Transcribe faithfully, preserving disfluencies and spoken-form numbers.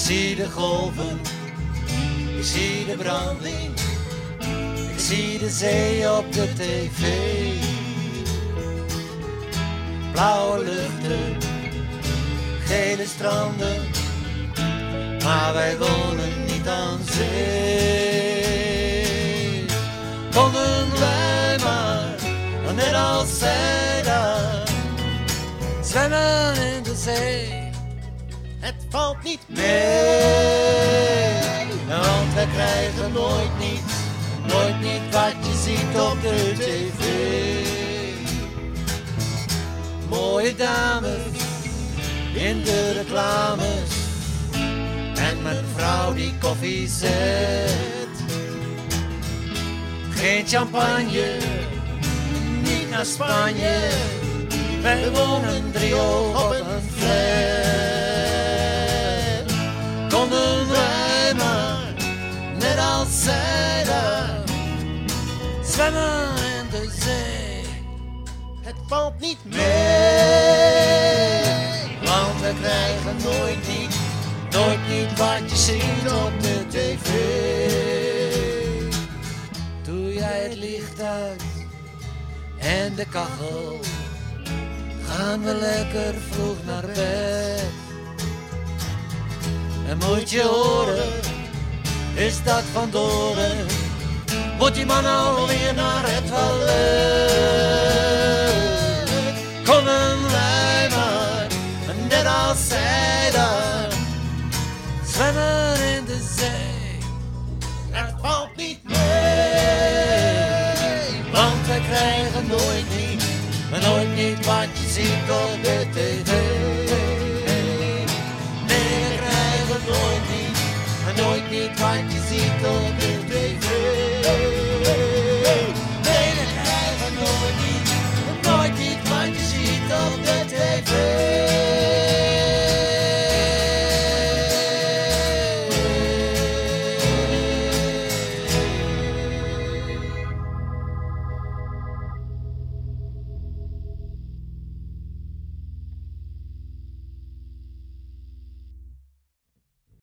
zie de golven, ik zie de branding, ik zie de zee op de tv. Blauwe luchten, gele stranden, maar wij wonen niet aan zee. Konden wij maar, net als zij daar, zwemmen in de zee. Het valt niet mee, want wij krijgen nooit niet, nooit niet wat je ziet op de tv. Mooie dames in de reclames en mijn vrouw die koffie zet. Geen champagne, niet naar Spanje, wij wonen driehoog op een flat. Konden wij maar, net als zij daar, zwemmen in de zee. Het valt niet mee, want we krijgen nooit niet, nooit niet wat je ziet op de tv. Doe jij het licht uit en de kachel, gaan we lekker vroeg naar bed. En moet je horen, is dat van Doren, moet die man alweer naar het toilet. Konden wij maar, net als zij daar, zwemmen in de zee. Het valt niet mee, want wij krijgen nooit niet, nooit niet wat je ziet op de tv. Nee, we krijgen nooit niet, nooit niet wat je ziet op de